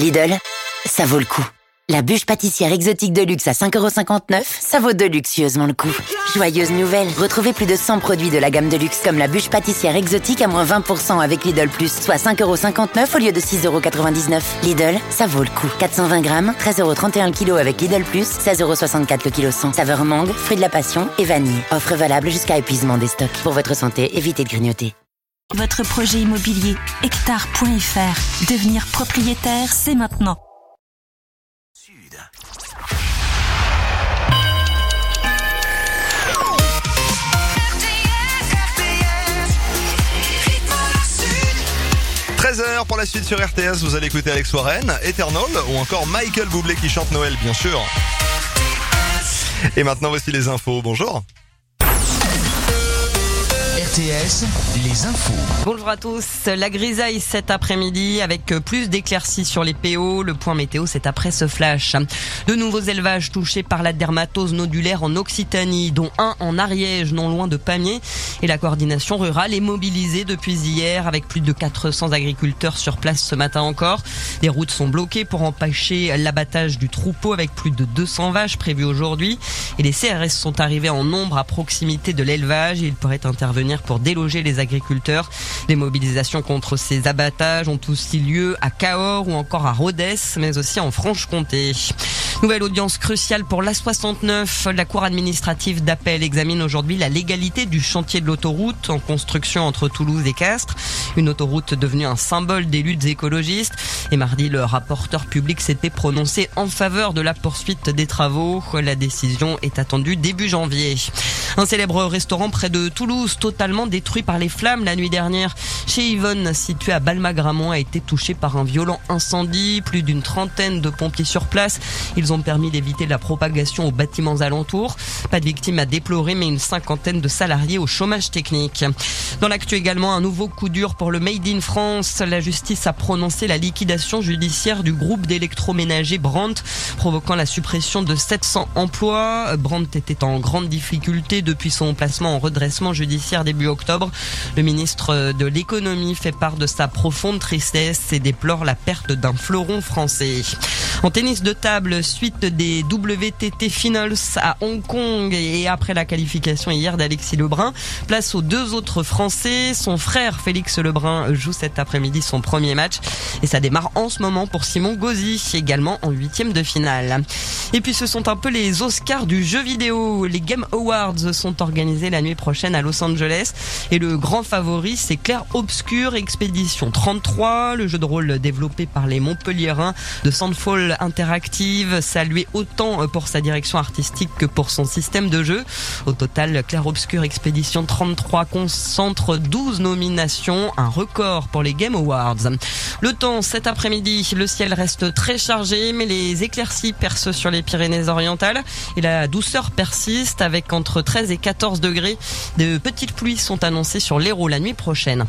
Lidl, ça vaut le coup. La bûche pâtissière exotique de luxe à 5,59€, ça vaut deluxeusement le coup. Joyeuse nouvelle, retrouvez plus de 100 produits de la gamme de luxe comme la bûche pâtissière exotique à moins 20% avec Lidl+, soit 5,59€ au lieu de 6,99€. Lidl, ça vaut le coup. 420 grammes, 13,31€ le kilo avec Lidl+, 16,64€ le kilo 100. Saveur mangue, fruit de la passion et vanille. Offre valable jusqu'à épuisement des stocks. Pour votre santé, évitez de grignoter. Votre projet immobilier, hectare.fr. Devenir propriétaire, c'est maintenant. 13h pour la suite sur RTS, vous allez écouter Alex Warren, Eternal ou encore Michael Bublé qui chante Noël bien sûr. Et maintenant voici les infos, bonjour. RTS, les infos. Bonjour à tous. La grisaille cet après-midi avec plus d'éclaircies sur les PO. Le point météo, c'est après ce flash. De nouveaux élevages touchés par la dermatose nodulaire en Occitanie, dont un en Ariège, non loin de Pamiers. Et la coordination rurale est mobilisée depuis hier avec plus de 400 agriculteurs sur place ce matin encore. Les routes sont bloquées pour empêcher l'abattage du troupeau avec plus de 200 vaches prévues aujourd'hui. Et les CRS sont arrivés en nombre à proximité de l'élevage. Ils pourraient intervenir pour déloger les agriculteurs. Des mobilisations contre ces abattages ont aussi lieu à Cahors ou encore à Rodez, mais aussi en Franche-Comté. Nouvelle audience cruciale pour l'A69. La Cour administrative d'appel examine aujourd'hui la légalité du chantier de l'autoroute en construction entre Toulouse et Castres. Une autoroute devenue un symbole des luttes écologistes. Et mardi, le rapporteur public s'était prononcé en faveur de la poursuite des travaux. La décision est attendue début janvier. Un célèbre restaurant près de Toulouse, totalement détruit par les flammes la nuit dernière. Chez Yvonne, situé à Balma-Gramont, a été touché par un violent incendie. Plus d'une trentaine de pompiers sur place. Ils ont permis d'éviter la propagation aux bâtiments alentours. Pas de victimes à déplorer, mais une cinquantaine de salariés au chômage technique. Dans l'actu également, un nouveau coup dur pour le Made in France. La justice a prononcé la liquidation judiciaire du groupe d'électroménager Brandt, provoquant la suppression de 700 emplois. Brandt était en grande difficulté depuis son placement en redressement judiciaire début octobre. Le ministre de l'économie fait part de sa profonde tristesse et déplore la perte d'un fleuron français. En tennis de table, suite des WTT Finals à Hong Kong et après la qualification hier d'Alexis Lebrun, place aux deux autres Français. Son frère Félix Lebrun joue cet après-midi son premier match et ça démarre en ce moment pour Simon Gauzy, également en 8e de finale. Et puis ce sont un peu les Oscars du jeu vidéo. Les Game Awards sont organisés la nuit prochaine à Los Angeles et le grand favori c'est Clair Obscur Expédition 33, le jeu de rôle développé par les Montpelliérains de Sandfall Interactive, salué autant pour sa direction artistique que pour son système de jeu. Au total, Clair Obscur Expédition 33 concentre 12 nominations, un record pour les Game Awards. Le temps cet après-midi, le ciel reste très chargé, mais les éclaircies percent sur les Pyrénées-Orientales et la douceur persiste avec entre 13 et 14 degrés. De petites pluies sont annoncées sur l'Hérault la nuit prochaine.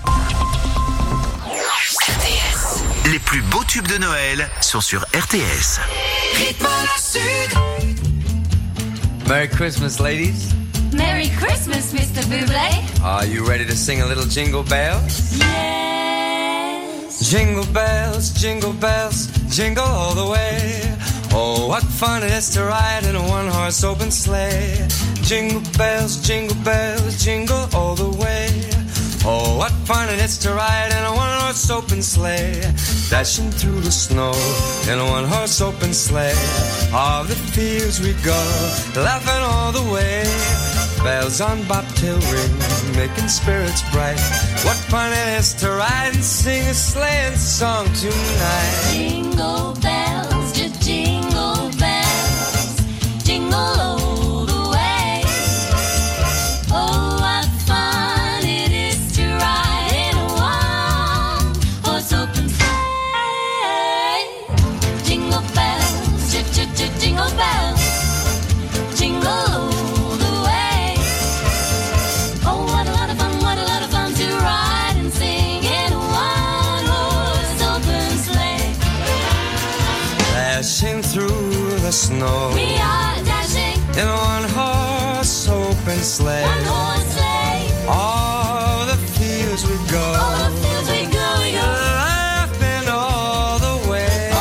Les plus beaux tubes de Noël sont sur RTS. Rythme Sud. Merry Christmas, ladies. Merry Christmas, Mr. Bublé. Are you ready to sing a little Jingle Bells? Yes. Jingle bells, jingle all the way. Oh, what fun it is to ride in a one-horse open sleigh. Jingle bells, jingle all the way. Oh, what fun it is to ride in a one-horse open sleigh. Dashing through the snow in a one-horse open sleigh. All the fields we go, laughing all the way. Bells on bobtail ring, making spirits bright. What fun it is to ride and sing a sleighing song tonight. Jingle bells, just jingle bells, jingle all the way. Oh, what fun it is to ride in a one-horse open sleigh. Jingle bells, jingle bells, jingle all the way. Oh, what a lot of fun to ride and sing in a one-horse open sleigh. Dashing through the snow, We are dashing in a one-horse open sleigh. one-horse sleigh. All the fields we go, All the fields we go, laughing all the way.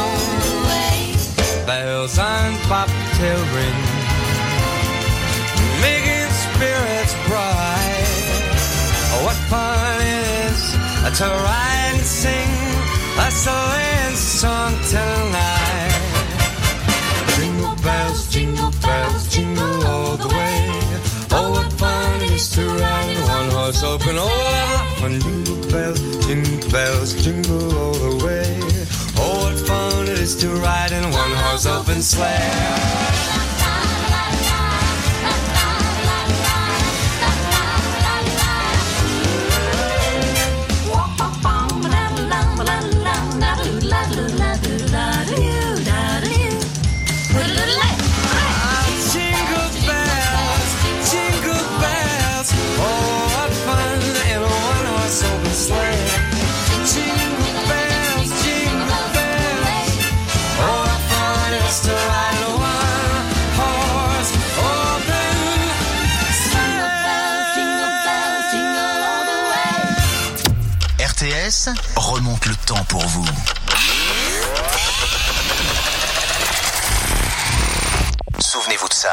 to ride and sing a sleighing song tonight. Jingle bells, jingle all the way. Oh, what fun it is to ride in one horse open. Oh, what fun! Jingle bells, jingle all the way. Oh, what fun it is to ride in one horse open sleigh. RTS remonte le temps pour vous. Souvenez-vous de ça.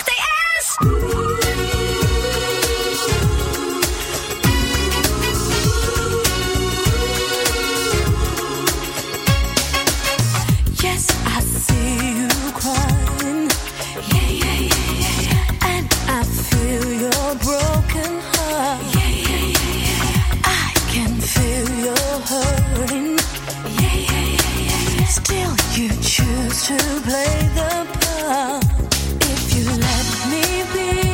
Yes, I see you crying. And I feel your broken heart. I can feel your hurting. Still, you choose to play the part. If you let me be,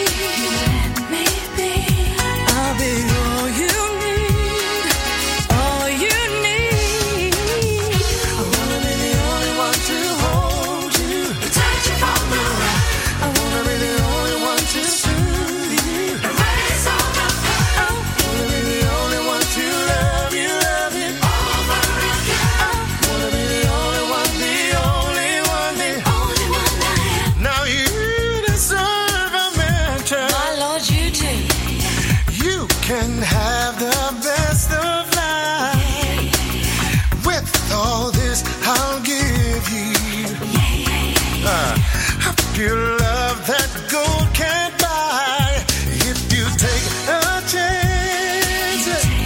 I'll be all you need, all you need. I wanna be the only one to hold you, protect you from the rain. I wanna be the only one to soothe you, erase all the pain. I wanna be the only one to love you over again. I wanna be the only one, the only one, the only one I am. Now you deserve a mention. My Lord, you do. You can have the best of life. With all this, I'll give you a pure love that gold can't buy. If you take a chance,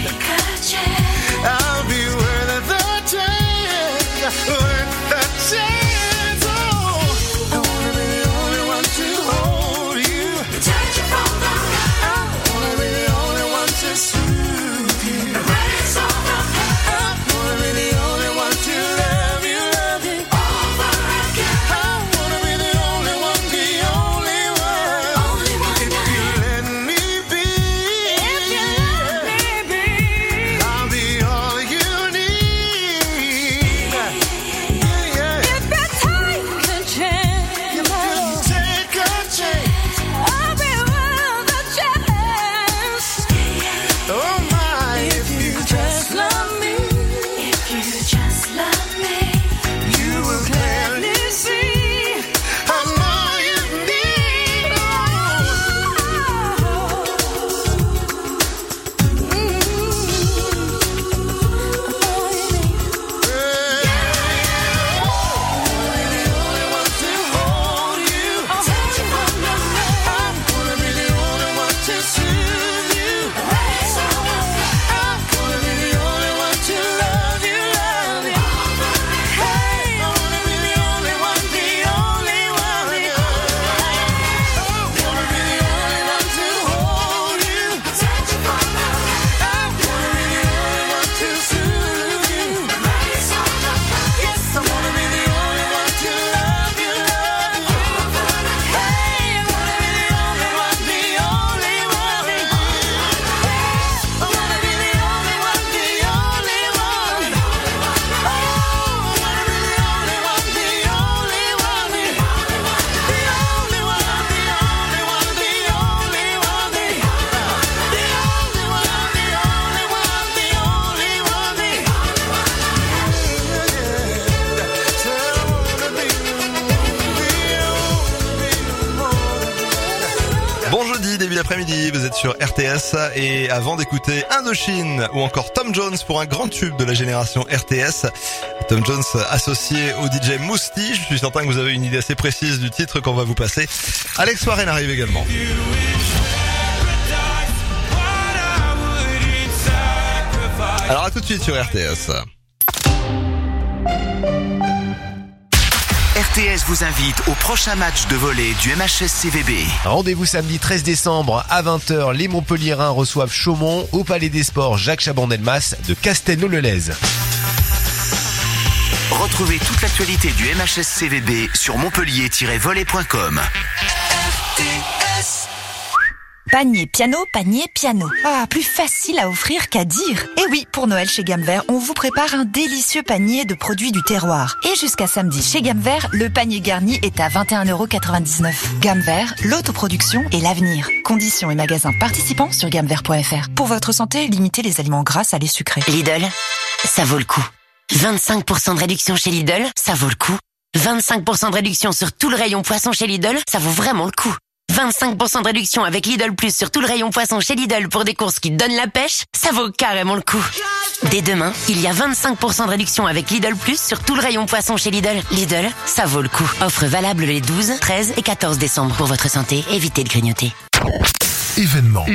I'll be worth the chance, worth the chance. Oh, I wanna be the only one to hold you, Protect you from the rain. I wanna be the only one to soothe you, Erase all the pain. I wanna be the only one to love you Over again. I wanna be the only one, the only one. Only one If I you am. let me be, If you let me be. I'll be all you need. Yeah. If you take a chance, If you take a chance, I'll be worth the chance. oh my, if you just love me, if you just love me, you will clearly see I'm all you need. Bon jeudi, début d'après-midi, vous êtes sur RTS et avant d'écouter Indochine ou encore Tom Jones pour un grand tube de la génération RTS, Tom Jones associé au DJ Mousti, je suis certain que vous avez une idée assez précise du titre qu'on va vous passer. Alex Warren arrive également. What I wouldn't sacrifice. Alors à tout de suite sur RTS. RTS vous invite au prochain match de volley du MHS CVB. Rendez-vous samedi 13 décembre à 20h. Les Montpelliérains reçoivent Chaumont au Palais des Sports Jacques Chaban-Delmas de Castelnau-le-Lez. Retrouvez toute l'actualité du MHS CVB sur montpellier-volley.com. Panier piano, panier piano. Ah, plus facile à offrir qu'à dire. Et oui, pour Noël chez Gamme Vert, on vous prépare un délicieux panier de produits du terroir. Et jusqu'à samedi, chez Gamme Vert, le panier garni est à 21,99 €. Gamme Vert, l'autoproduction et l'avenir. Conditions et magasins participants sur gammevert.fr. Pour votre santé, limitez les aliments gras, salés, sucrés. Lidl, ça vaut le coup. 25% de réduction chez Lidl, ça vaut le coup. 25% de réduction sur tout le rayon poisson chez Lidl, ça vaut vraiment le coup. 25% de réduction avec Lidl Plus sur tout le rayon poisson chez Lidl pour des courses qui donnent la pêche, ça vaut carrément le coup. Dès demain, il y a 25% de réduction avec Lidl Plus sur tout le rayon poisson chez Lidl. Lidl, ça vaut le coup. Offre valable les 12, 13 et 14 décembre. Pour votre santé, évitez de grignoter. Événement.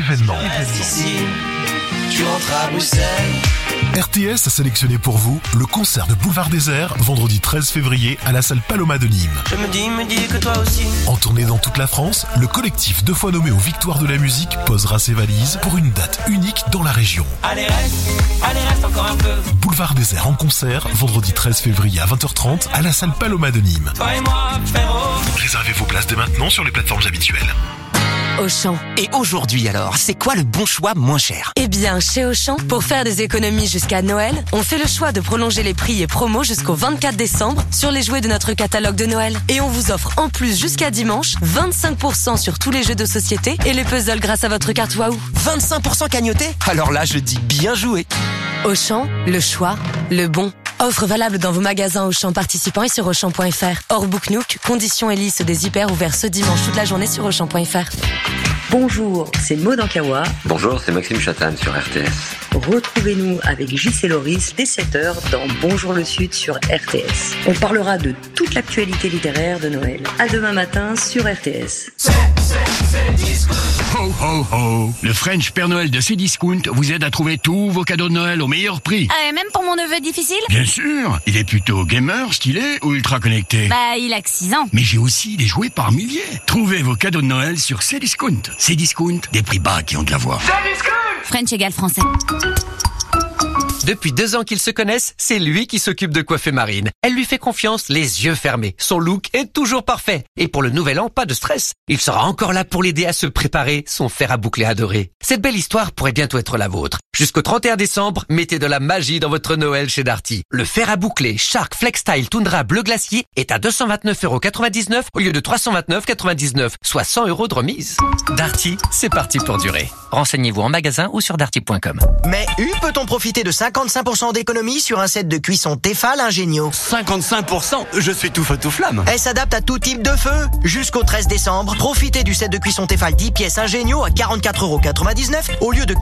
Tu rentres à Bruxelles. RTS a sélectionné pour vous le concert de Boulevard Désert, vendredi 13 février à la salle Paloma de Nîmes. Je me dis que toi aussi. En tournée dans toute la France, le collectif 2 fois nommé aux Victoires de la musique posera ses valises pour une date unique dans la région. Allez reste encore un peu. Boulevard Désert en concert, vendredi 13 février à 20h30 à la salle Paloma de Nîmes. Toi et moi, frérot. Réservez vos places dès maintenant sur les plateformes habituelles. Auchan. Et aujourd'hui alors, c'est quoi le bon choix moins cher? Eh bien, chez Auchan, pour faire des économies jusqu'à Noël, on fait le choix de prolonger les prix et promos jusqu'au 24 décembre sur les jouets de notre catalogue de Noël. Et on vous offre en plus jusqu'à dimanche 25% sur tous les jeux de société et les puzzles grâce à votre carte Waouh. 25% cagnoté? Alors là, je dis bien joué. Auchan, le choix, le bon. Offre valable dans vos magasins Auchan participants et sur Auchan.fr. Hors Book Nook, conditions et liste des hyper ouverts ce dimanche toute la journée sur Auchan.fr. Bonjour, c'est Maud Ankawa. Bonjour, c'est Maxime Chatane sur RTS. Retrouvez-nous avec Gis et Loris dès 7h dans Bonjour le Sud sur RTS. On parlera de toute l'actualité littéraire de Noël. À demain matin sur RTS. Ho ho ho! Le French Père Noël de Cdiscount vous aide à trouver tous vos cadeaux de Noël au meilleur prix. Même pour mon neveu difficile? Bien sûr! Il est plutôt gamer, stylé ou ultra connecté? Il a que 6 ans. Mais j'ai aussi des jouets par milliers. Trouvez vos cadeaux de Noël sur Cdiscount. Cdiscount, des prix bas qui ont de la voix. French égale français. Depuis 2 ans qu'ils se connaissent, c'est lui qui s'occupe de coiffer Marine. Elle lui fait confiance, les yeux fermés. Son look est toujours parfait. Et pour le nouvel an, pas de stress. Il sera encore là pour l'aider à se préparer, son fer à boucler adoré. Cette belle histoire pourrait bientôt être la vôtre. Jusqu'au 31 décembre, mettez de la magie dans votre Noël chez Darty. Le fer à boucler Shark Flex Style Tundra bleu glacier est à 229,99 € au lieu de 329,99 €, soit 100 € de remise. Darty, c'est parti pour durer. Renseignez-vous en magasin ou sur darty.com. Mais peut-on profiter de 55% d'économie sur un set de cuisson Tefal Ingenio? 55%? Je suis tout feu tout flamme. Elle s'adapte à tout type de feu. Jusqu'au 13 décembre, profitez du set de cuisson Tefal 10 pièces Ingenio à 44,99 € au lieu de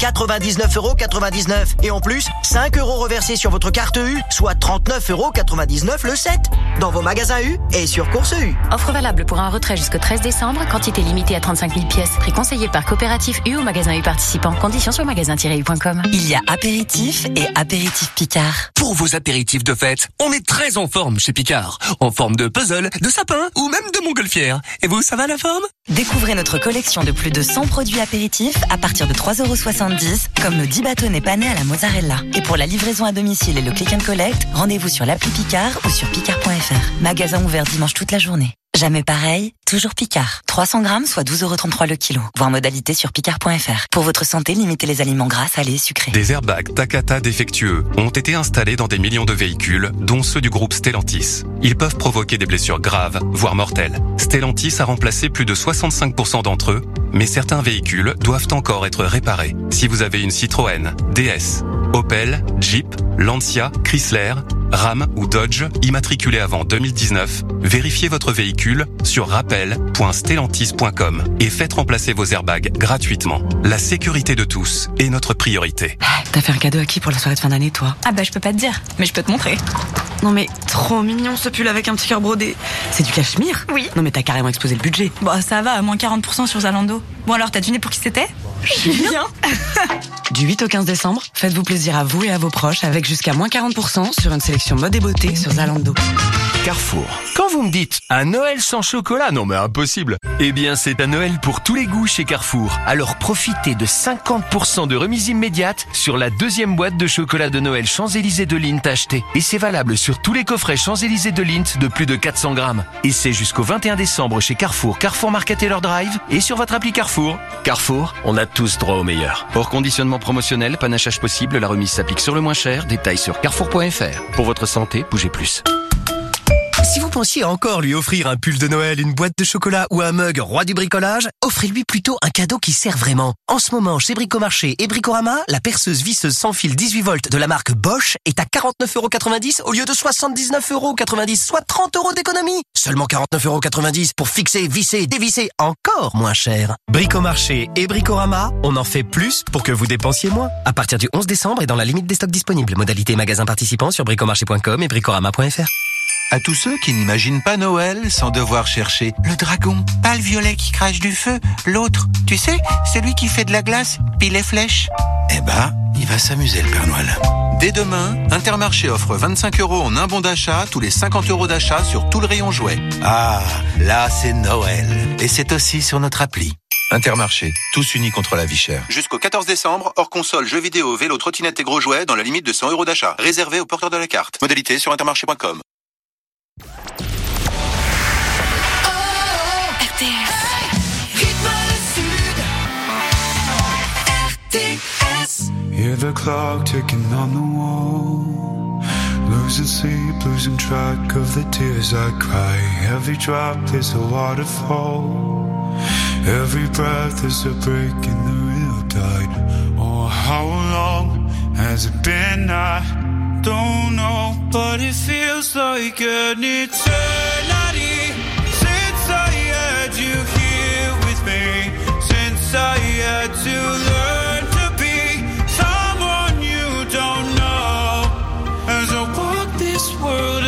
99,99 €. Et en plus, 5 € reversés sur votre carte U, soit 39,99 € le set. Dans vos magasins U et sur Course U. Offre valable pour un retrait jusqu'au 13 décembre, quantité limitée à 35 000 pièces. Prix conseillé par coopératif U ou magasin U participant. Conditions sur magasin-u.com. Il y a apéritif et apéritif Picard. Pour vos apéritifs de fête, on est très en forme chez Picard. En forme de puzzle, de sapin ou même de montgolfière. Et vous, ça va la forme? Découvrez notre collection de plus de 100 produits apéritifs à partir de 3,70 € comme nos 10 bâtonnets panés à la mozzarella. Et pour la livraison à domicile et le click and collect, rendez-vous sur l'appli Picard ou sur picard.fr. Magasin ouvert dimanche toute la journée. Jamais pareil, toujours Picard. 300 grammes, soit 12,33 € le kilo. Voir modalité sur picard.fr. Pour votre santé, limitez les aliments gras, salés et sucrés. Des airbags Takata défectueux ont été installés dans des millions de véhicules, dont ceux du groupe Stellantis. Ils peuvent provoquer des blessures graves, voire mortelles. Stellantis a remplacé plus de 65% d'entre eux, mais certains véhicules doivent encore être réparés. Si vous avez une Citroën, DS, Opel, Jeep, Lancia, Chrysler, Ram ou Dodge, immatriculés avant 2019, vérifiez votre véhicule sur rappel.stellantis.com et faites remplacer vos airbags gratuitement. La sécurité de tous est notre priorité. T'as fait un cadeau à qui pour la soirée de fin d'année, toi? Je peux pas te dire, mais je peux te montrer. Non mais, trop mignon ce pull avec un petit cœur brodé. C'est du cachemire? Oui. Non mais t'as carrément explosé le budget. Ça va, à moins 40% sur Zalando. Bon alors, t'as deviné pour qui c'était? Julien. Du 8 au 15 décembre, faites-vous plaisir à vous et à vos proches avec jusqu'à moins 40% sur une sélection mode et beauté sur Zalando. Carrefour. Quand vous me dites un Noël sans chocolat, non mais impossible. Eh bien c'est un Noël pour tous les goûts chez Carrefour. Alors profitez de 50% de remise immédiate sur la deuxième boîte de chocolat de Noël Champs-Élysées de Lindt achetée. Et c'est valable sur tous les coffrets Champs-Élysées de Lindt de plus de 400 grammes. Et c'est jusqu'au 21 décembre chez Carrefour, Carrefour Market et leur Drive et sur votre appli Carrefour. Carrefour, on a tous droit au meilleur. Hors conditionnement promotionnel, panachage possible, la remise s'applique sur le moins cher. Détails sur carrefour.fr. Pour votre santé, bougez plus. Si vous pensiez encore lui offrir un pull de Noël, une boîte de chocolat ou un mug roi du bricolage, offrez-lui plutôt un cadeau qui sert vraiment. En ce moment, chez Bricomarché et Bricorama, la perceuse visseuse sans fil 18 volts de la marque Bosch est à 49,90€ au lieu de 79,90€, soit 30€ d'économie. Seulement 49,90€ pour fixer, visser, dévisser, encore moins cher. Bricomarché et Bricorama, on en fait plus pour que vous dépensiez moins. À partir du 11 décembre et dans la limite des stocks disponibles. Modalité magasin participant sur bricomarché.com et bricorama.fr. À tous ceux qui n'imaginent pas Noël sans devoir chercher le dragon, pas le violet qui crache du feu, l'autre, tu sais, celui qui fait de la glace, puis les flèches. Eh ben, il va s'amuser le Père Noël. Dès demain, Intermarché offre 25€ en un bon d'achat, tous les 50€ d'achat sur tout le rayon jouets. Ah, là c'est Noël. Et c'est aussi sur notre appli. Intermarché, tous unis contre la vie chère. Jusqu'au 14 décembre, hors console, jeux vidéo, vélo, trottinette et gros jouets dans la limite de 100€ d'achat. Réservé aux porteurs de la carte. Modalité sur intermarché.com. Hear the clock ticking on the wall. Losing sleep, losing track of the tears I cry. Every drop is a waterfall. Every breath is a break in the real tide. Oh, how long has it been? I don't know, but it feels like an eternity since I had you here with me. Since I had to learn to be someone you don't know, as I walk this world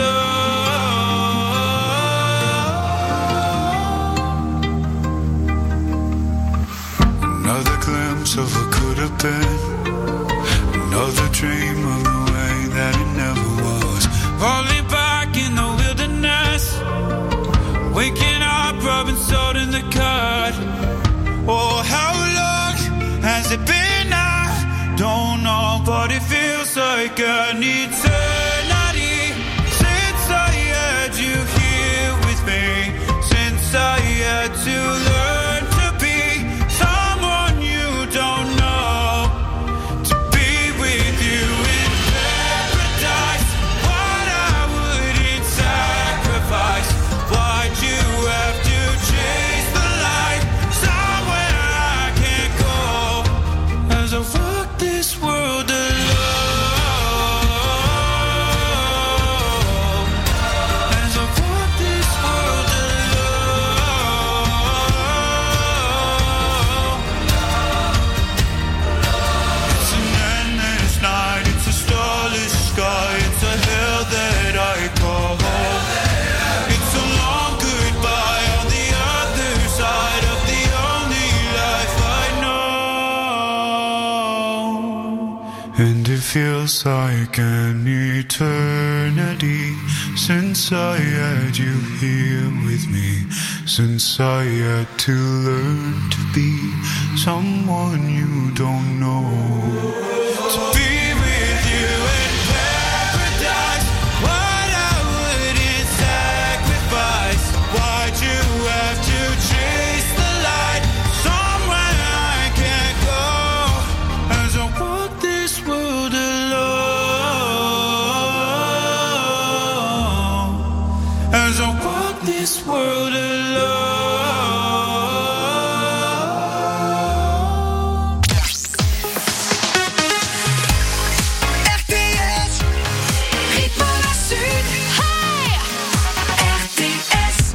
alone. Another glimpse of what could have been. Another dream of the way that it never was. Falling back in the wilderness, waking up, rubbing salt in the cut. Oh, how long has it been? I don't know, but it feels like an eternity since I had you here with me. Since I had to learn to be someone you don't know, to be with you in paradise. What I wouldn't sacrifice. Why'd you have to chase the light somewhere I can't go? As I walk this world alone. As I walk this world alone. It's an endless night, it's a starless sky, it's a hell that I call home. It's a long goodbye on the other side of the only life I know. And it feels like an eternity since I had you here with me. Since I had to learn to be someone you don't know. To be with you in paradise. What I wouldn't sacrifice. Why'd you have to chase the light somewhere I can't go? As I walk this world alone. As I walk this world alone. RTS, rythme à la sud. Hey! RTS.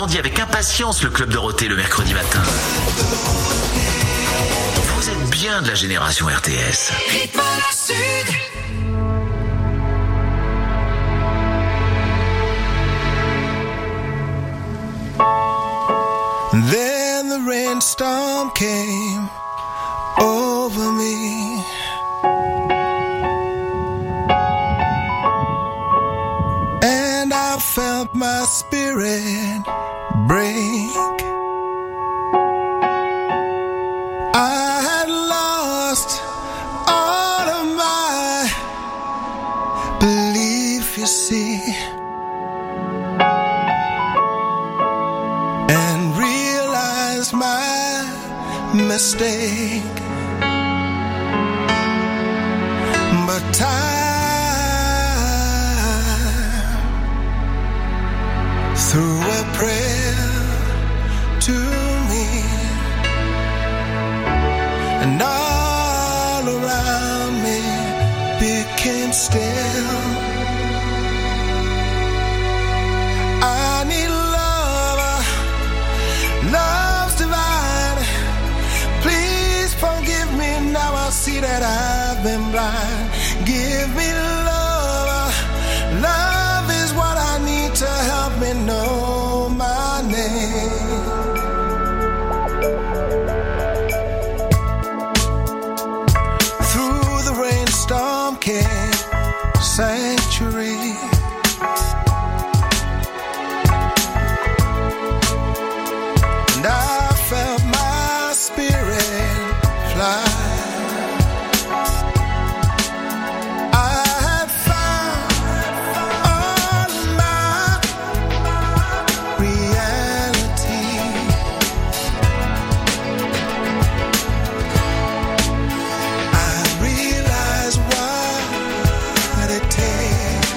attendiez avec impatience le Club Dorothée le mercredi matin. Vous êtes bien de la génération RTS. Rythme Sud. Then the rainstorm came over me. And I felt my spirit break. I had lost all of my belief, you see. My mistake, but time threw a prayer to me, and all around me became still. I need love, love's divine. Please forgive me now. I see that I've been blind. Give me love. Love is what I need to help me know my name. Through the rainstorm came sanctuary. And I felt my spirit fly. I had found all my reality. I realized what it takes.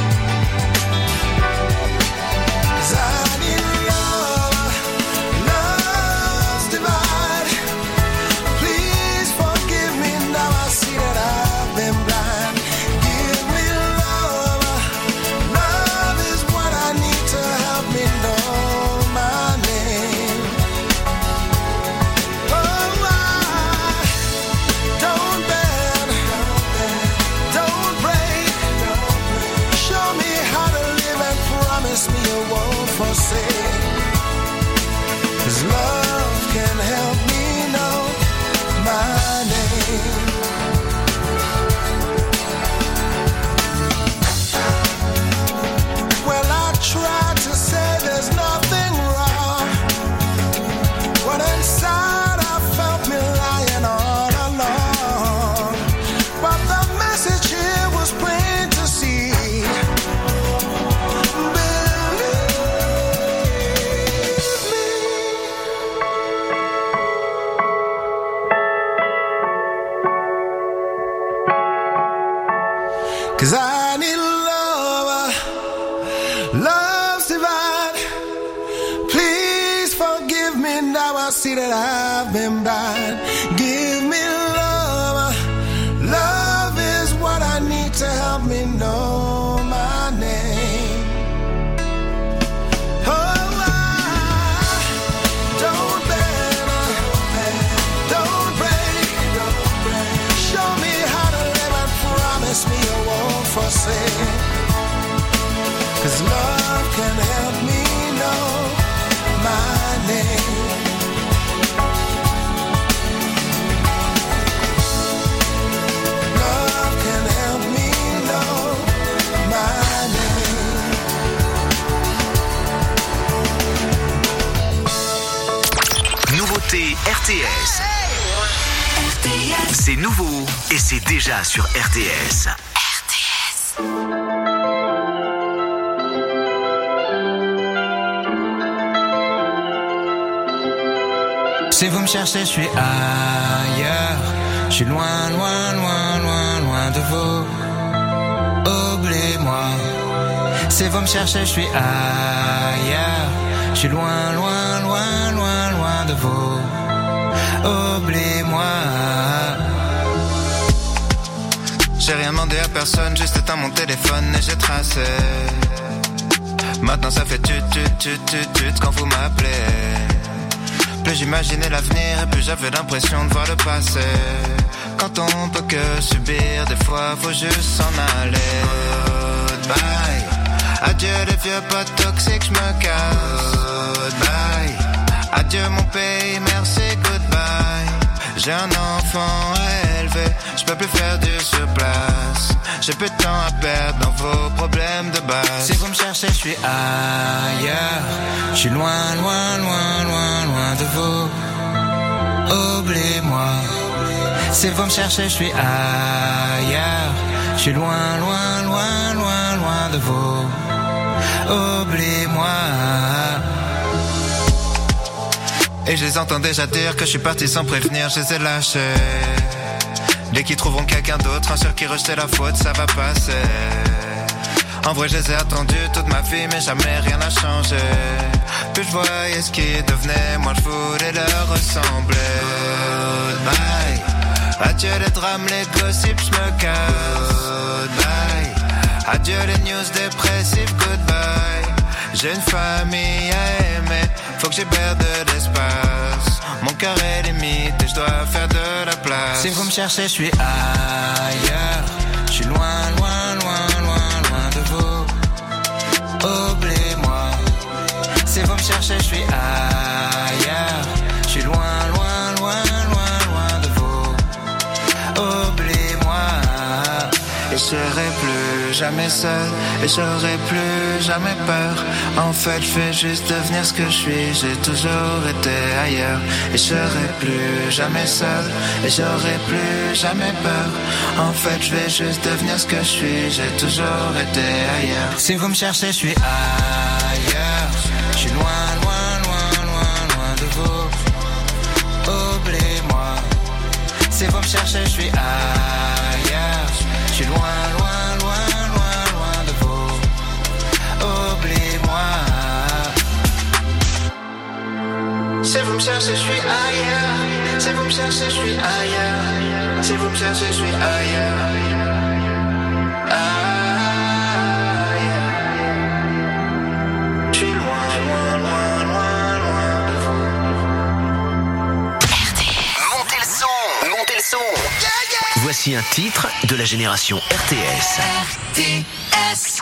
'Cause I need love, love's divine. Please forgive me now. I see that I've been blind. Give me love, love is what I need to help me know my name. Oh, don't bend, don't break. Show me how to live and promise me you won't forsake. 'Cause love can help me know my name. Well, I tried to say there's nothing wrong, but inside I felt me lying all along. But the message here was plain to see. Believe me. 'Cause I need love, love's divine. Please forgive me now. I see that I've been blind. Give me love, love is what I need to help me know my name. Oh, don't bend, don't break. Show me how to live and promise me you won't forsake. 'Cause love can help me know my name. Love can help me know my name. Nouveauté RTS. C'est nouveau et c'est déjà sur RTS. Si vous me cherchez, je suis ailleurs. Je suis loin, loin, loin, loin, loin de vous. Oubliez-moi. Si vous me cherchez, je suis ailleurs. Je suis loin, loin, loin, loin, loin de vous. Oubliez-moi. J'ai rien demandé à personne, juste éteint mon téléphone et j'ai tracé Maintenant ça fait tut quand vous m'appelez. Plus j'imaginais l'avenir et plus j'avais l'impression de voir le passé. Quand on peut que subir, des fois faut juste s'en aller. Goodbye, adieu les vieux potes toxiques, j'me casse. Goodbye, adieu mon pays, merci, goodbye. J'ai un enfant à élever, j'peux plus faire du surplace. J'ai plus de temps à perdre dans vos problèmes de base. Si vous me cherchez, je suis ailleurs. Je suis loin, loin, loin, loin, loin de vous. Oubliez-moi. Si vous me cherchez, je suis ailleurs. Je suis loin, loin, loin, loin, loin de vous. Oubliez-moi. Et je les entends déjà dire que je suis parti sans prévenir, je les ai lâchés. Dès qu'ils trouveront quelqu'un d'autre, un sur qui rejeter la faute, ça va passer. En vrai, je les ai attendus toute ma vie, mais jamais rien n'a changé. Plus je voyais ce qu'ils devenaient, moi je voulais leur ressembler. Goodbye, adieu les drames, les gossips, je me casse. Goodbye, adieu les news dépressives, goodbye. J'ai une famille à aimer, faut que j'ébère de l'espace. Mon cœur est limite et je dois faire de la place. Si vous me cherchez, je suis ailleurs. Je suis loin, loin, loin, loin, loin de vous. Oubliez-moi. Si vous me cherchez, je suis ailleurs. Je suis loin, loin, loin, loin, loin de vous. Oubliez-moi. Et je serai plus jamais seul. Et j'aurai plus jamais peur. En fait, je vais juste devenir ce que je suis. J'ai toujours été ailleurs. Et je serai plus jamais seul. Et j'aurai plus jamais peur. En fait, je vais juste devenir ce que je suis. J'ai toujours été ailleurs. Si vous me cherchez, je suis ailleurs. Je suis loin, loin, loin, loin, loin de vous. Oubliez-moi. Si vous me cherchez, je suis ailleurs. Je suis loin, loin, loin, loin, loin de vous. Oubliez-moi. Si vous me cherchez, je suis ailleurs. Si vous me cherchez, je suis ailleurs. Si vous me cherchez, je suis ailleurs. Je suis loin, loin, loin, loin, loin de vous. Montez le son, montez le son. Voici un titre de la génération RTS. RTS.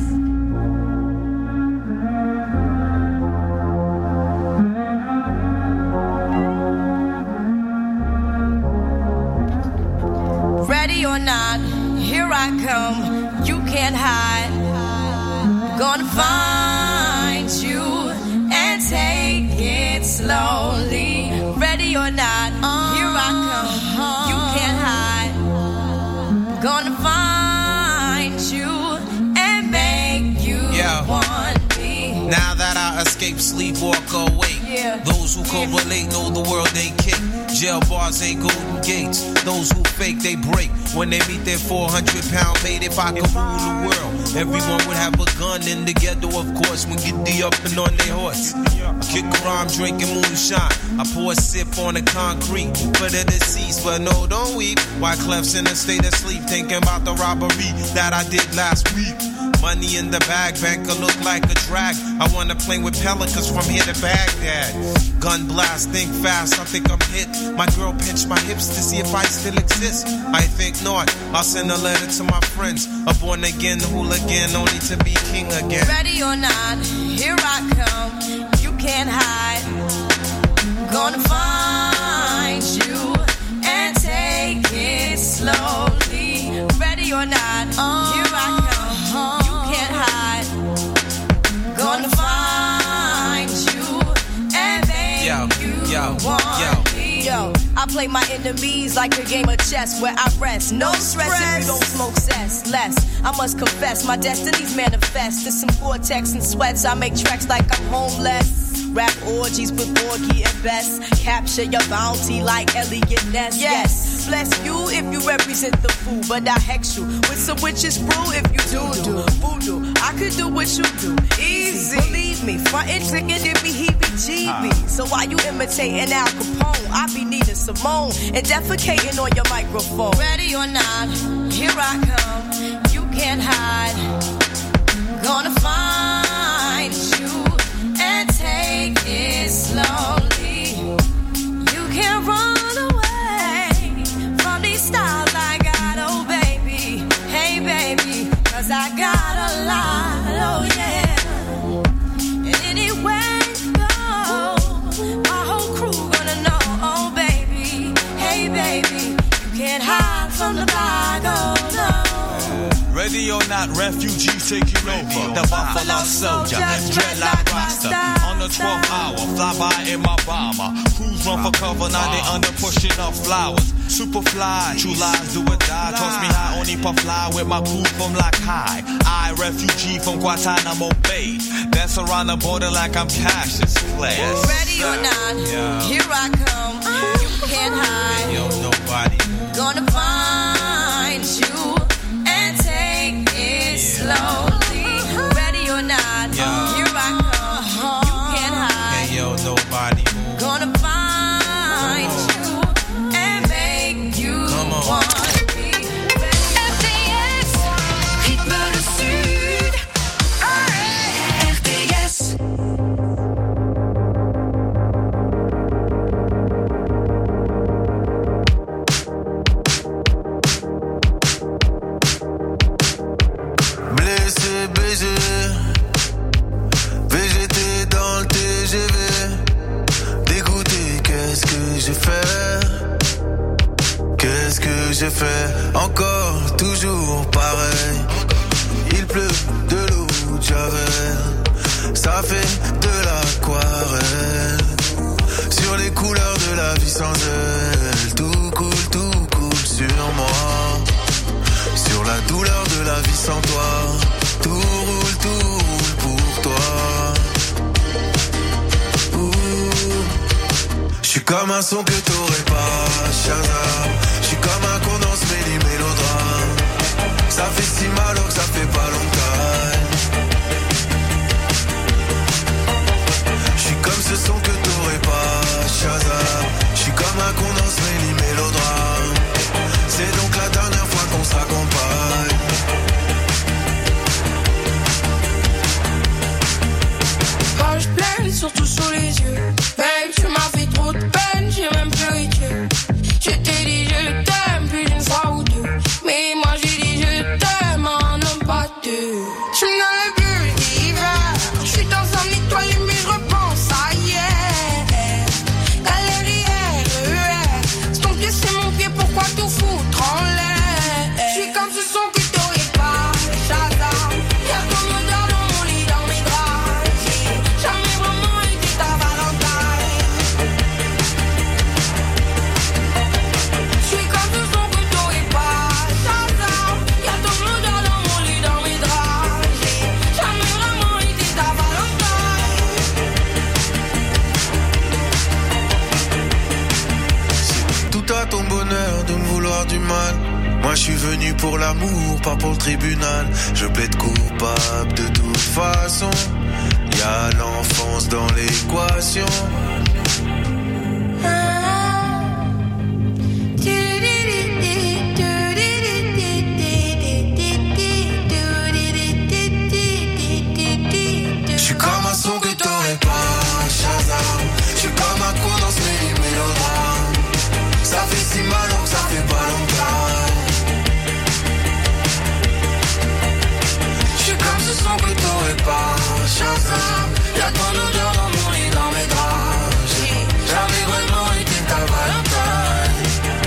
Ready or not, here I come. You can't hide. Gonna find you and take it slowly. Ready or not, here I come. You can't hide. Gonna find you and make you want me. Now that I escape, sleep, walk awake. Those who correlate know the world ain't kick. Jail bars ain't golden gates. Those who fake, they break. When they meet their 400-pound mate, if I could rule the world, everyone would have a gun in the ghetto, of course, when get the up and on their horse. I kick around drinking moonshine. I pour a sip on the concrete for the deceased, but no, don't weep. Why Clef's in a state of sleep, thinking about the robbery that I did last week. Money in the bag, banker look like a drag. I wanna play with pelicans from here to Baghdad. Gun blast, think fast, I think I'm hit. My girl pinched my hips to see if I still exist. I think not, I'll send a letter to my friends. A born again hooligan, only to be king again. Ready or not, here I come. You can't hide. Gonna find you and take it slowly. Ready or not, here I come. Gonna find you and make you want me. Yo, I play my enemies like a game of chess where I rest. No stress if you don't smoke cess. Less, I must confess, my destinies manifest. To some vortex and sweats, I make tracks like I'm homeless. Rap orgies with Borgie and Best. Capture your bounty like Elliot Ness. Yes, bless you if you represent the fool, but I hex you with some witches brew if you do voodoo. I could do what you do, easy. Believe me, frontin' ticket give me heebie-jeebies. So why you imitating Al Capone? I be needing Simone and defecating on your microphone. Ready or not, here I come. You can't hide. Gonna find find you and take it slowly. You can't run away from these styles I got, oh baby. Hey baby, 'cause I got a lot, oh yeah. And anywhere you go, my whole crew gonna know, oh baby. Hey baby, you can't hide from the bag, oh no. Ready or not, refugees taking over. The Buffalo Soldier, dreadlock roster. On the 12th hour, fly by in my bomber. Crews run for cover, now they under pushing up flowers. Super fly, true lies do or die. Toss me high, only puff fly with my crew from Lock High. I, refugee from Guantanamo Bay. Dance around the border like I'm Cassius Clay. Ready or not, here I come. You can't hide. Yo, nobody. Gonna find you and take it slowly. Ready or not, here I come. You can't hide. Hey, yo, nobody. Gonna find you and make you want me. RTS, rythme le sud. RTS. Blessé, baisé, VGT dans le TGV. Dégoûté, qu'est-ce que j'ai fait? Qu'est-ce que j'ai fait? Encore, toujours pareil. Il pleut de l'eau de Javel. Ça fait de l'aquarelle. Sur les couleurs de la vie sans elle. Tout coule sur moi. Sur la douleur de la vie sans toi. Tout roule pour toi. J'suis comme un son que t'aurais pas, Shazam. J'suis comme un condense mélodrame. Ça fait si mal que ça fait pas longtemps. J'suis comme ce son que t'aurais pas, Shazam. J'suis comme un condense mélodrame. C'est donc la dernière fois qu'on se raccompagne. Quand je pleine, surtout sous les yeux. Babe, tu m'as fait trop de peine, j'ai même pleuré Dieu. Je t'ai dit je t'aime, plus d'une fois ou deux. Mais moi j'ai dit je t'aime, un homme pas deux. Je me donne le bulle d'hiver. Je suis dans un étoilé mais je repense à hier. Galérière, c'est ton pied, c'est mon pied, pourquoi tout foutre en l'air? Je suis comme ce son que t'aurais pas, Shazam. Y'a ton odeur dans mon lit, dans mes draps. J'ai jamais vraiment été ta Valentine. Je suis comme ce son que t'aurais pas, Shazam. Y'a ton odeur dans mon lit, dans mes draps. J'ai jamais vraiment été ta Valentine. Tout à ton bonheur de me vouloir du mal. Moi je suis venu pour l'amour, pas pour le tribunal. Je plaide coupable de toute façon. Y'a l'enfance dans l'équation. Je suis comme un son que t'aurais pas, Shazam. Je suis comme un coup dans ce mélodrame. Ça fait si mal que ça fait pas longtemps. Je suis comme ce son que t'aurais pas, Shazam. Y'a ton odeur dans mon lit, dans mes draps. J'ai jamais vraiment été ta Valentine.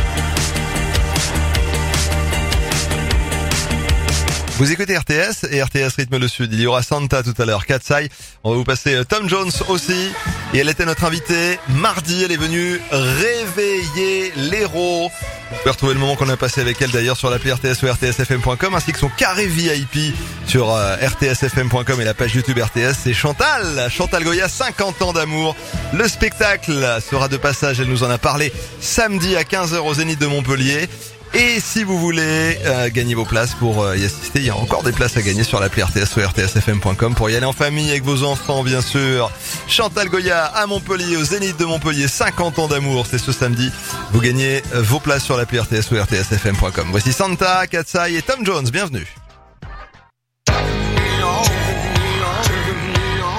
Vous écoutez RTS et RTS rythme le sud. Il y aura Santa tout à l'heure, Katsai. On va vous passer Tom Jones aussi. Et elle était notre invitée mardi. Elle est venue réveiller l'héros. Vous pouvez retrouver le moment qu'on a passé avec elle d'ailleurs sur l'appli RTS ou rtsfm.com ainsi que son carré VIP sur rtsfm.com et la page YouTube RTS. C'est Chantal Goya, 50 ans d'amour. Le spectacle sera de passage, elle nous en a parlé samedi à 15h au Zénith de Montpellier. Et si vous voulez gagner vos places pour y assister, il y a encore des places à gagner sur l'appli RTS ou rtsfm.com pour y aller en famille avec vos enfants bien sûr. Chantal Goya à Montpellier, au Zénith de Montpellier, 50 ans d'amour, c'est ce samedi. Vous gagnez vos places sur l'appli RTS ou rtsfm.com. Voici Santa, Katsai et Tom Jones, bienvenue.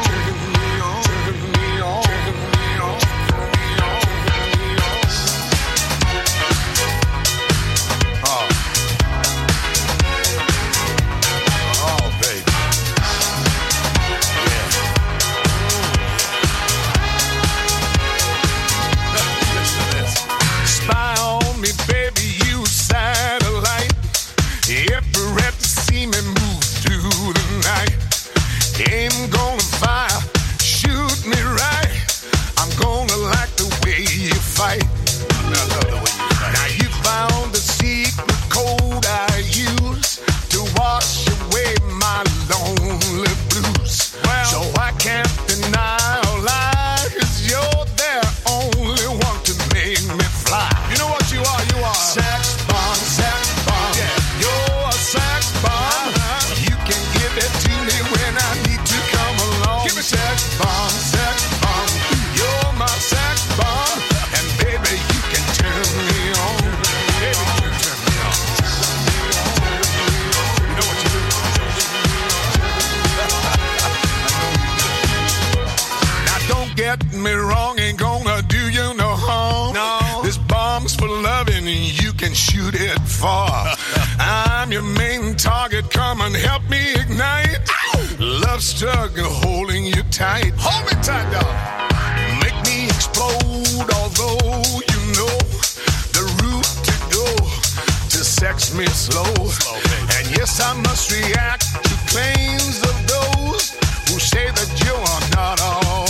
me wrong ain't gonna do you no harm. No. This bomb's for loving and you can shoot it far. I'm your main target, come and help me ignite. Ow! Love struggle holding you tight. Hold me tight, dog. Make me explode, although you know the route to go to sex me slow. And yes, I must react to claims of those who say that you are not all.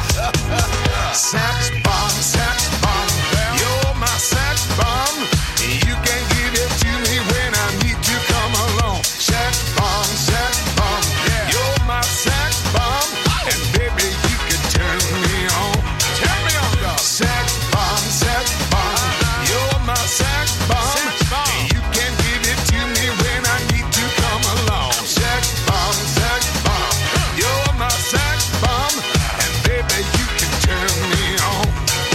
Sex bomb, you're my sex bomb. You can give it to me when I need to come along. Sex bomb, you're my sex bomb. And baby, you can turn me on. Turn me on, dog. Sex bomb, you're my sex bomb. You can give it to me when I need to come along. Sex bomb, you're my sex bomb. And baby, you can turn me on.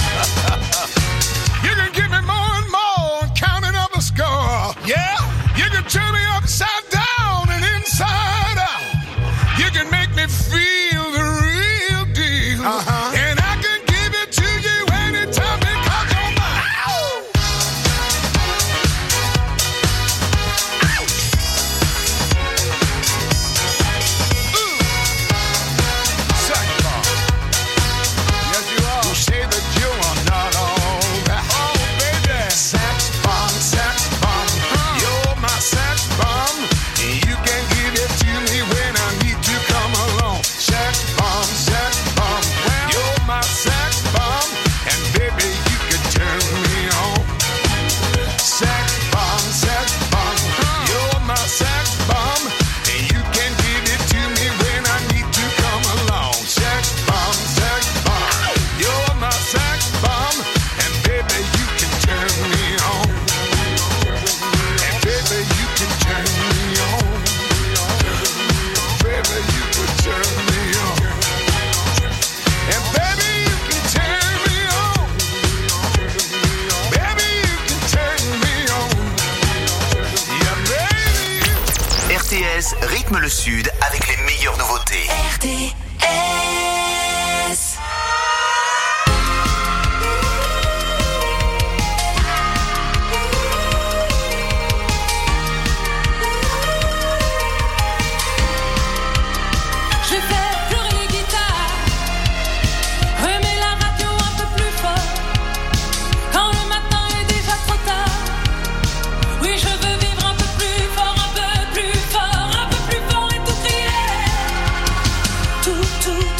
You can give me more and more, counting up a score. Yeah, you can turn me upside down and inside out. You can make me feel the real deal. And I can give it to you anytime because you're mine. Ow! Sex bomb. Yes, you are. Who say that you are not all that. Oh, baby. Sex bomb. You're my sex bomb. You can give it to me when I need to come along. Sex bomb. You're my sex bomb. And baby, you can turn me on. Sex bomb. You're my sex bomb. And you can give it to me when I need to come along. Sex bomb. You're my sex bomb. And baby, you can turn me on. And baby, you can turn me on. Baby, you can turn me on. And baby, you can turn me on. Baby, you can turn me on. Yeah, baby. RTS rythme le Sud avec les meilleures nouveautés. RTS. Je vais faire pleurer les guitares, remets la radio un peu plus fort, quand le matin est déjà trop tard. Oui, je veux vivre un peu plus fort, un peu plus fort et tout crier. Tout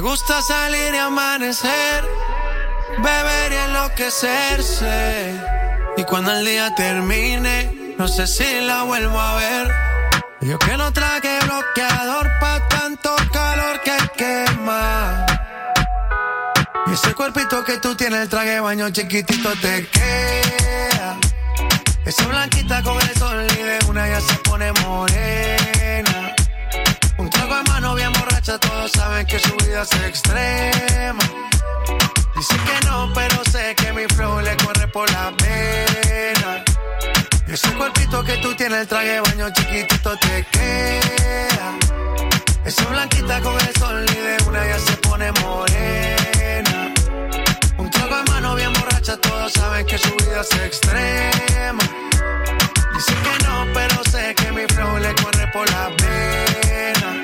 gusta salir y amanecer, beber y enloquecerse. Y cuando el día termine, no sé si la vuelvo a ver. Yo que no traje bloqueador pa' tanto calor que quema. Y ese cuerpito que tú tienes, el traje de baño chiquitito te queda. Esa blanquita con el sol y de una ya se pone morena. Un trago de mano bien borracha, todos saben que su vida es extrema. Dicen que no, pero sé que mi flow le corre por la pena. Y ese cuerpito que tú tienes, el traje de baño chiquitito te queda. Esa blanquita con el sol y de una ya se pone morena. Un trago de mano bien borracha, todos saben que su vida es extrema. Dicen que no, pero sé que mi flow le corre por la pena.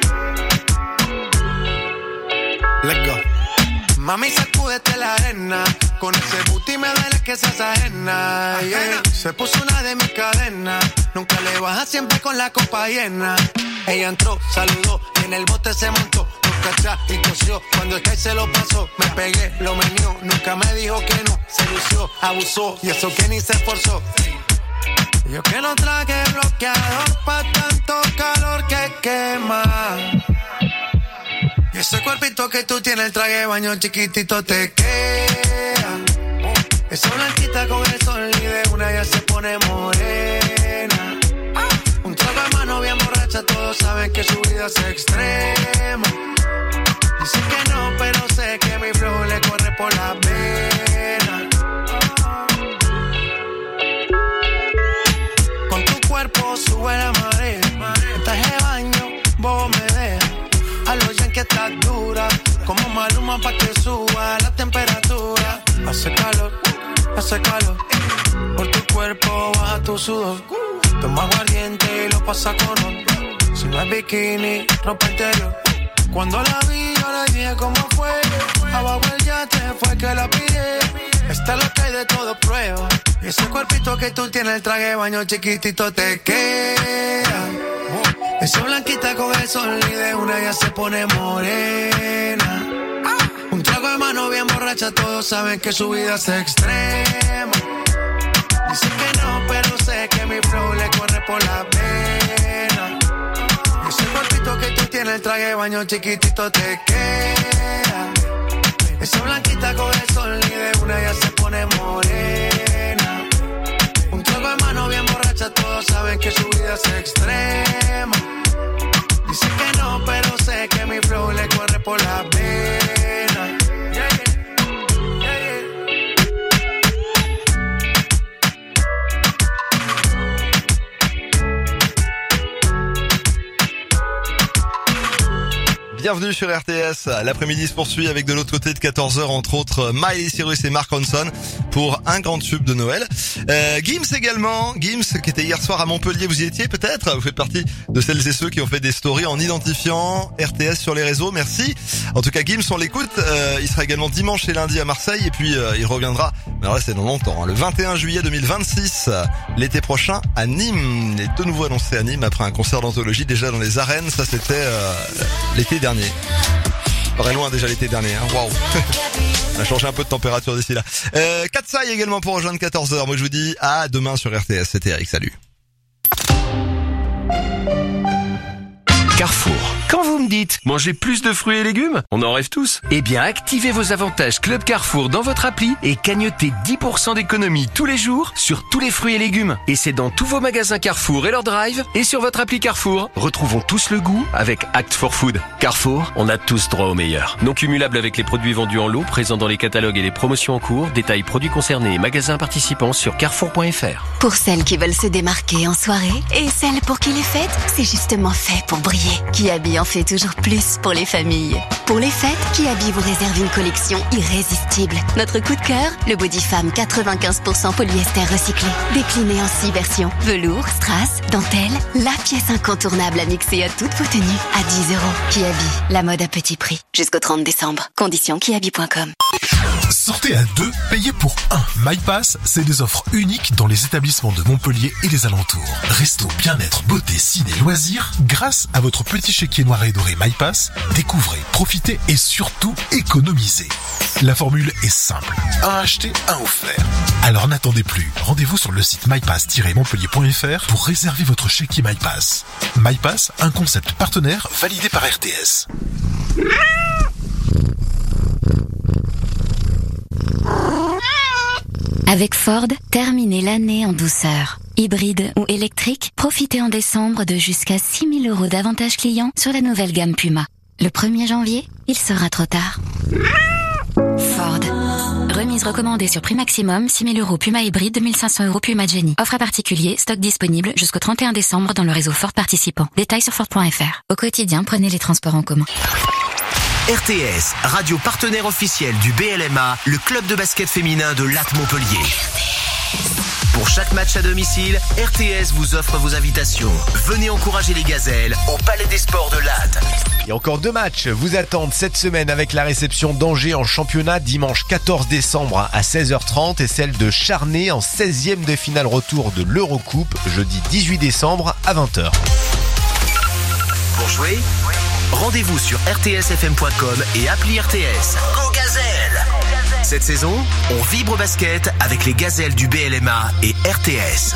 Let's go. Mami, sacúdete la arena. Con ese booty me duele que seas ajena. Yeah. Se puso una de mis cadenas. Nunca le baja, siempre con la copa llena. Ella entró, saludó y en el bote se montó. Nos cachá y cosió. Cuando el que se lo pasó, me pegué, lo menió. Nunca me dijo que no. Se lució, abusó y eso que ni se esforzó. Yo que no traje bloqueador pa' tanto calor que quema. Y ese cuerpito que tú tienes, el traje de baño chiquitito te queda. Esa blanquita con el sol y de una ya se pone morena. Un trago de mano bien borracha, todos saben que su vida es extrema. Dicen que no, pero sé que mi flow le corre por la pena. Con tu cuerpo sube la marea. En traje de baño, vos me dejas. A los que estás dura, como Maluma pa' que suba la temperatura. Hace calor, por tu cuerpo baja tu sudor. Toma aguardiente y lo pasa con oro. Si no es bikini, ropa interior. Cuando la vi, yo le dije cómo fue. Abajo el yate fue que la pide. Esta es lo que hay de todo prueba. Y ese cuerpito que tú tienes, el traje de baño chiquitito te queda. Esa blanquita con el sol y de una ya se pone morena. Un trago de mano bien borracha, todos saben que su vida es extrema. Dicen que no, pero sé que mi flow le corre por la pena. Ese cuerpito que tú tienes, el traje de baño chiquitito te queda. Esa blanquita con el sol y de una ya se pone morena. Un trago de mano bien borracha, todos saben que su vida es extrema. Dicen que no, pero sé que mi flow le corre por la pena. Yeah, yeah. Yeah, yeah. Bienvenue sur RTS. L'après-midi se poursuit avec de l'autre côté de 14h, entre autres Miley Cyrus et Mark Ronson pour un grand tube de Noël. Gims également. Gims qui était hier soir à Montpellier. Vous y étiez peut-être? Vous faites partie de celles et ceux qui ont fait des stories en identifiant RTS sur les réseaux. Merci. En tout cas, Gims, on l'écoute. Il sera également dimanche et lundi à Marseille. Et puis, il reviendra, mais alors là, c'est dans longtemps, hein, le 21 juillet 2026, l'été prochain à Nîmes. Il est de nouveau annoncé à Nîmes après un concert d'anthologie déjà dans les arènes. Ça, c'était l'été dernier. Très loin déjà l'été dernier, hein. Waouh. On a changé un peu de température d'ici là. Katsai également pour rejoindre 14h. Moi je vous dis à demain sur RTS. C'était Eric, salut. Carrefour. Quand vous me dites manger plus de fruits et légumes, on en rêve tous. Eh bien, activez vos avantages Club Carrefour dans votre appli et cagnotez 10% d'économie tous les jours sur tous les fruits et légumes. Et c'est dans tous vos magasins Carrefour et leur drive et sur votre appli Carrefour. Retrouvons tous le goût avec Act for Food. Carrefour, on a tous droit au meilleur. Non cumulable avec les produits vendus en lot, présents dans les catalogues et les promotions en cours. Détails produits concernés et magasins participants sur carrefour.fr. Pour celles qui veulent se démarquer en soirée et celles pour qui les fêtes, c'est justement fait pour briller. Kiabi en fait toujours plus pour les familles. Pour les fêtes, Kiabi vous réserve une collection irrésistible. Notre coup de cœur, le body femme 95% polyester recyclé. Décliné en 6 versions. Velours, strass, dentelle, la pièce incontournable à mixer à toutes vos tenues. À 10 €. Kiabi, la mode à petit prix. Jusqu'au 30 décembre. Conditions kiabi.com. Sortez à 2, payez pour 1. MyPass, c'est des offres uniques dans les établissements de Montpellier et les alentours. Resto, bien-être, beauté, ciné, loisirs, grâce à votre petit chéquier baignoire et dorée MyPass, découvrez, profitez et surtout économisez. La formule est simple. Un acheté, un offert. Alors n'attendez plus. Rendez-vous sur le site mypass-montpellier.fr pour réserver votre chéquier MyPass. MyPass, un concept partenaire validé par RTS. Avec Ford, terminez l'année en douceur. Hybride ou électrique, profitez en décembre de jusqu'à 6 000 € d'avantages clients sur la nouvelle gamme Puma. Le 1er janvier, il sera trop tard. Ford. Remise recommandée sur prix maximum, 6 000 € Puma hybride, 2500 € Puma Jenny. Offre à particulier, stock disponible jusqu'au 31 décembre dans le réseau Ford participant. Détails sur Ford.fr. Au quotidien, prenez les transports en commun. RTS, radio partenaire officiel du BLMA, le club de basket féminin de Latte Montpellier. Pour chaque match à domicile, RTS vous offre vos invitations. Venez encourager les gazelles au Palais des Sports de Latte. Et encore 2 matchs vous attendent cette semaine avec la réception d'Angers en championnat dimanche 14 décembre à 16h30 et celle de Charnay en 16e de finale retour de l'Eurocoupe jeudi 18 décembre à 20h. Pour jouer, rendez-vous sur rtsfm.com et appli RTS. Go Gazelle! Cette saison, on vibre basket avec les gazelles du BLMA et RTS.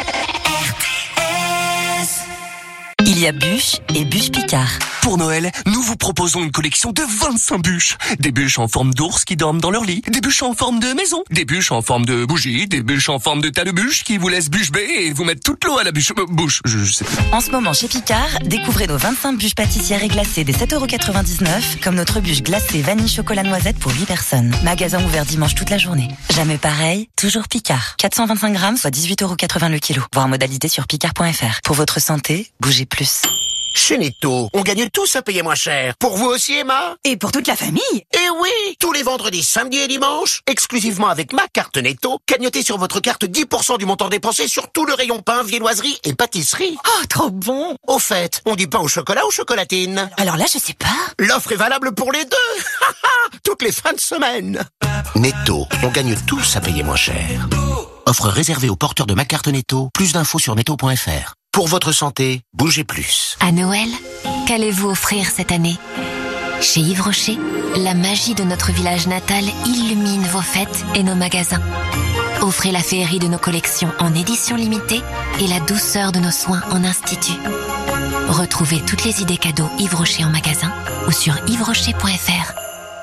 Il y a Bûche et Bûche Picard. Pour Noël, nous vous proposons une collection de 25 bûches. Des bûches en forme d'ours qui dorment dans leur lit, des bûches en forme de maison, des bûches en forme de bougie, des bûches en forme de tas de bûches qui vous laissent bûche bée et vous mettent toute l'eau à la bouche. Je sais plus. En ce moment, chez Picard, découvrez nos 25 bûches pâtissières et glacées des 7,99 € comme notre bûche glacée vanille chocolat noisette pour 8 personnes. Magasin ouvert dimanche toute la journée. Jamais pareil, toujours Picard. 425 grammes, soit 18,80 € le kilo. Voir modalité sur picard.fr. Pour votre santé, bougez plus. Chez Netto, on gagne tous à payer moins cher. Pour vous aussi, Emma? Et pour toute la famille? Eh oui! Tous les vendredis, samedis et dimanches, exclusivement avec ma carte Netto, cagnotez sur votre carte 10% du montant dépensé sur tout le rayon pain, viennoiserie et pâtisserie. Oh, trop bon! Au fait, on dit pain au chocolat ou chocolatine? Alors là, je sais pas. L'offre est valable pour les deux! Toutes les fins de semaine! Netto, on gagne tous à payer moins cher. Offre réservée aux porteurs de ma carte Netto. Plus d'infos sur netto.fr. Pour votre santé, bougez plus. À Noël, qu'allez-vous offrir cette année? Chez Yves Rocher, la magie de notre village natal illumine vos fêtes et nos magasins. Offrez la féerie de nos collections en édition limitée et la douceur de nos soins en institut. Retrouvez toutes les idées cadeaux Yves Rocher en magasin ou sur yvesrocher.fr.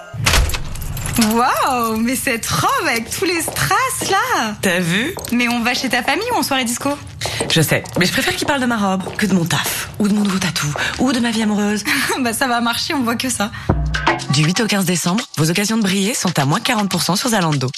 Waouh, mais cette robe avec tous les strass là! T'as vu? Mais on va chez ta famille ou en soirée disco? Je sais, mais je préfère qu'il parle de ma robe que de mon taf, ou de mon nouveau tatou, ou de ma vie amoureuse. Bah ça va marcher, on voit que ça. Du 8 au 15 décembre, vos occasions de briller sont à moins 40% sur Zalando.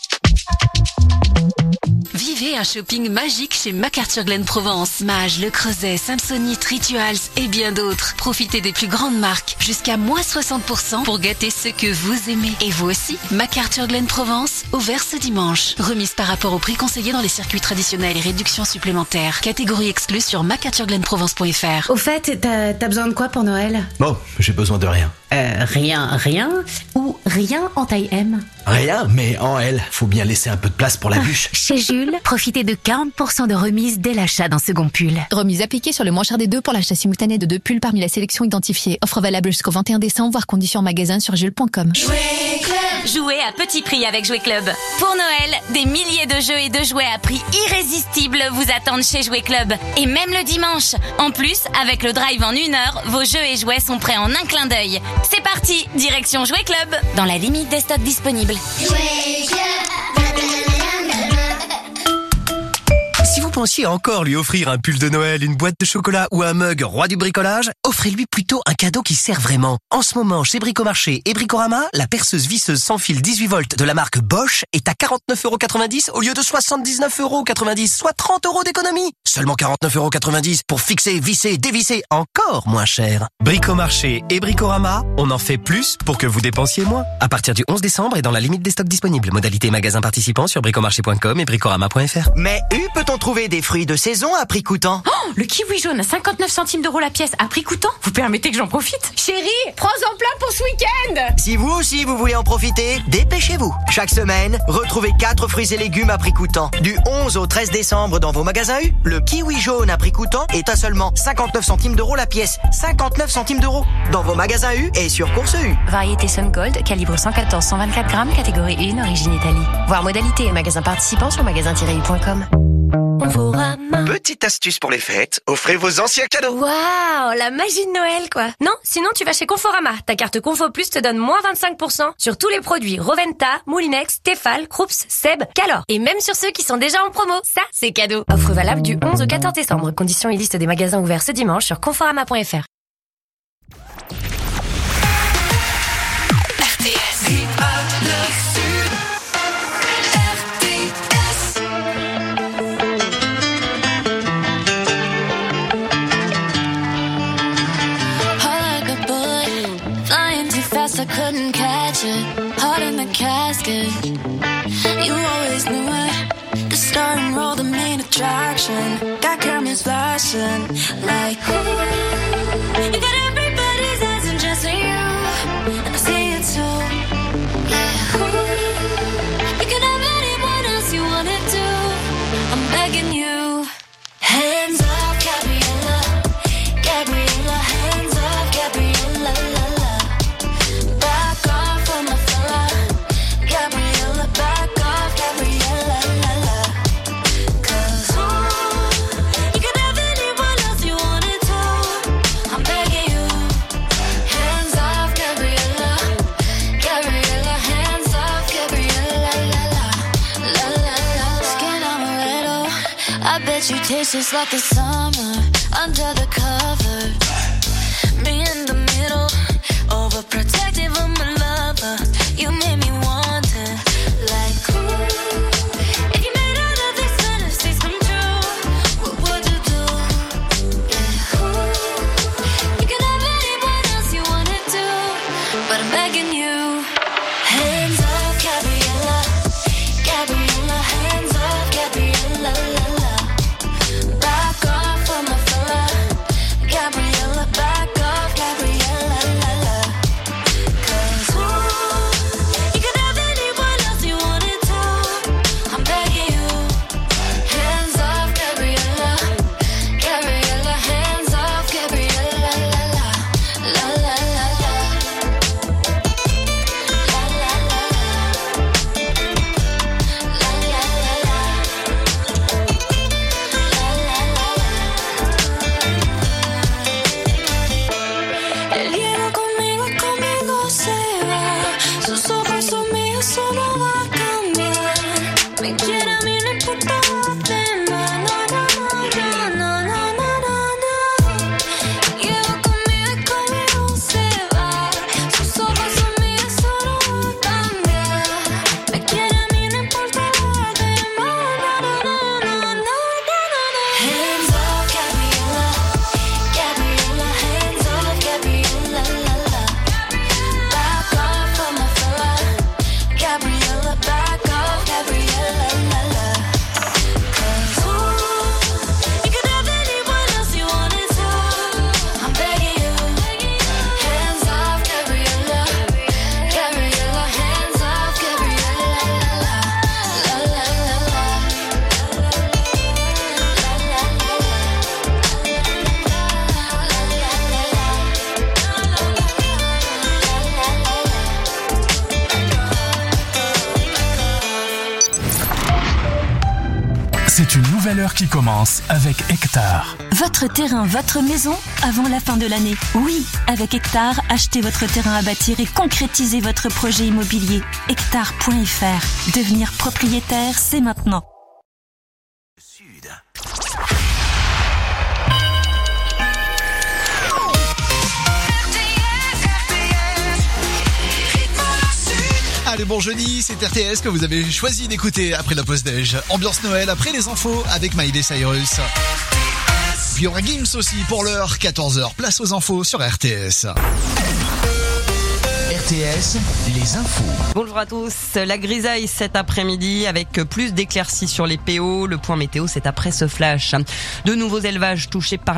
Vivez un shopping magique chez MacArthur Glen Provence. Mage, Le Creuset, Samsonite, Rituals et bien d'autres. Profitez des plus grandes marques. Jusqu'à moins 60% pour gâter ce que vous aimez. Et vous aussi, MacArthur Glen Provence, ouvert ce dimanche. Remise par rapport au prix conseillé dans les circuits traditionnels et réductions supplémentaires. Catégorie exclue sur macarthurglenprovence.fr. Au fait, t'as besoin de quoi pour Noël? Bon, j'ai besoin de rien. Rien ou rien en taille M? Rien, mais en L. Faut bien laisser un peu de place pour la bûche. Chez Jules, profitez de 40% de remise dès l'achat d'un second pull. Remise appliquée sur le moins cher des deux pour l'achat simultané de 2 pulls parmi la sélection identifiée. Offre valable jusqu'au 21 décembre, voire conditions en magasin sur jules.com. Jouez à petit prix avec Jouet Club. Pour Noël, des milliers de jeux et de jouets à prix irrésistible vous attendent chez Jouet Club. Et même le dimanche. En plus, avec le drive en 1 heure, vos jeux et jouets sont prêts en un clin d'œil. C'est parti, direction Jouet Club, dans la limite des stocks disponibles. Si vous pensiez encore lui offrir un pull de Noël, une boîte de chocolat ou un mug roi du bricolage, offrez-lui plutôt un cadeau qui sert vraiment. En ce moment, chez Bricomarché et Bricorama, la perceuse visseuse sans fil 18 volts de la marque Bosch est à 49,90 € au lieu de 79,90 €, soit 30 € d'économie. Seulement 49,90 € pour fixer, visser, dévisser, encore moins cher. Bricomarché et Bricorama, on en fait plus pour que vous dépensiez moins. À partir du 11 décembre et dans la limite des stocks disponibles. Modalité magasin participant sur bricomarché.com et bricorama.fr. Mais peut-on trouver des des fruits de saison à prix coûtant. Oh, le kiwi jaune à 59 centimes d'euros la pièce à prix coûtant. Vous permettez que j'en profite? Chérie, prends-en plein pour ce week-end. Si vous aussi vous voulez en profiter, dépêchez-vous. Chaque semaine, retrouvez 4 fruits et légumes à prix coûtant. Du 11 au 13 décembre dans vos magasins U, le kiwi jaune à prix coûtant est à seulement 59 centimes d'euros la pièce. 59 centimes d'euros dans vos magasins U et sur Course U. Variété Sun Gold, calibre 114-124 grammes, catégorie 1, origine Italie. Voir modalité et magasins participants sur magasin-u.com. Petite astuce pour les fêtes, offrez vos anciens cadeaux. Waouh, la magie de Noël, quoi. Non, sinon tu vas chez Conforama. Ta carte Confo Plus te donne moins 25% sur tous les produits Roventa, Moulinex, Tefal, Krups, Seb, Calor. Et même sur ceux qui sont déjà en promo. Ça, c'est cadeau. Offre valable du 11 au 14 décembre. Conditions et liste des magasins ouverts ce dimanche sur conforama.fr. I couldn't catch it, heart in the casket. You always knew it. The starting role, the main attraction. Got cameras flashing like ooh. You got everybody's eyes and just you, and I see it too. Yeah, ooh. You can have anyone else you wanna do. I'm begging you. Hands up, Gabriella, Gabriella. Hands up, Gabriella. You taste just like the summer under the cover. Me in the middle, overprotective of my lover. You made me want it, like ooh. If you made all of these fantasies come true, what would you do? Yeah, ooh. You can have anyone else you wanna do, but I'm begging you. Hands up, Gabriella, Gabriella. Hands up, Gabriella. C'est une nouvelle heure qui commence avec Hectare. Votre terrain, votre maison, avant la fin de l'année. Oui, avec Hectare, achetez votre terrain à bâtir et concrétisez votre projet immobilier. Hectare.fr. Devenir propriétaire, c'est maintenant. Allez, bon jeudi, c'est RTS que vous avez choisi d'écouter après la pause déj. Ambiance Noël après les infos avec Miley Cyrus. Puis il y aura Gims aussi pour l'heure, 14h. Place aux infos sur RTS. RTS, les infos. Bonjour à tous. La grisaille cet après-midi avec plus d'éclaircies sur les PO. Le point météo, c'est après ce flash. De nouveaux élevages touchés par